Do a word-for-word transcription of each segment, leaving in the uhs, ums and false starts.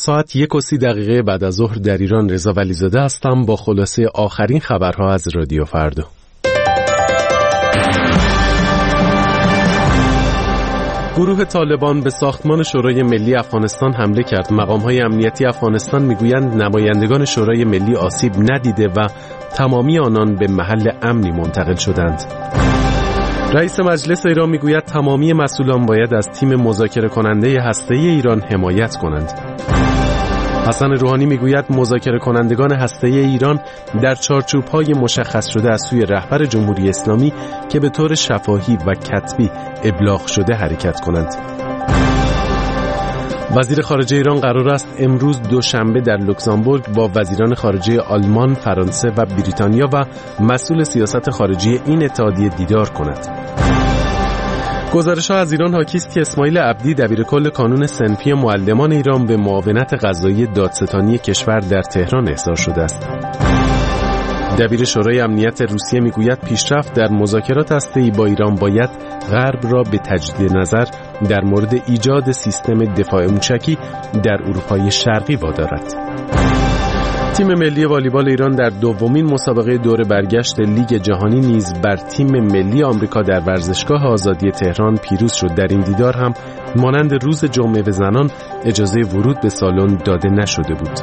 ساعت یک و سی دقیقه بعد از ظهر در ایران رضا ولیزاده هستم با خلاصه آخرین خبرها از رادیو فردا. گروه طالبان به ساختمان شورای ملی افغانستان حمله کرد. مقام‌های امنیتی افغانستان میگویند نمایندگان شورای ملی آسیب ندیده و تمامی آنان به محل امنی منتقل شدند. رئیس مجلس ایران میگوید تمامی مسئولان باید از تیم مذاکره کننده هسته‌ای ایران حمایت کنند. حسن روحانی میگوید مذاکره کنندگان هسته‌ای ایران در چارچوب‌های مشخص شده از سوی رهبر جمهوری اسلامی که به طور شفاهی و کتبی ابلاغ شده حرکت کنند. وزیر خارجه ایران قرار است امروز دوشنبه در لوکزامبورگ با وزیران خارجه آلمان، فرانسه و بریتانیا و مسئول سیاست خارجی این اتحادیه دیدار کند. گزارش‌ها از ایران حاکی است که اسماعیل عبدی دبیرکل کانون صنفی معلمان ایران به معاونت قضایی دادستانی کشور در تهران احضار شده است. دبیر شورای امنیت روسیه میگوید پیشرفت در مذاکرات هسته‌ای با ایران باید غرب را به تجدید نظر در مورد ایجاد سیستم دفاع موشکی در اروپای شرقی وادارد. تیم ملی والیبال ایران در دومین مسابقه دور برگشت لیگ جهانی نیز بر تیم ملی آمریکا در ورزشگاه آزادی تهران پیروز شد. در این دیدار هم مانند روز جمعه به زنان اجازه ورود به سالن داده نشده بود.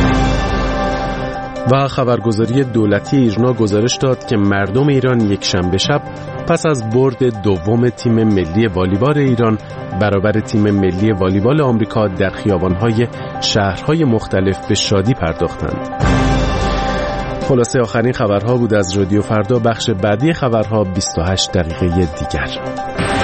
و خبرگزاری دولتی ایرنا گزارش داد که مردم ایران یک شنبه شب پس از برد دوم تیم ملی والیبال ایران برابر تیم ملی والیبال آمریکا در خیابان‌های شهرهای مختلف به شادی پرداختند. خلاصه آخرین خبرها بود از رادیو فردا. بخش بعدی خبرها بیست و هشت دقیقه دیگر.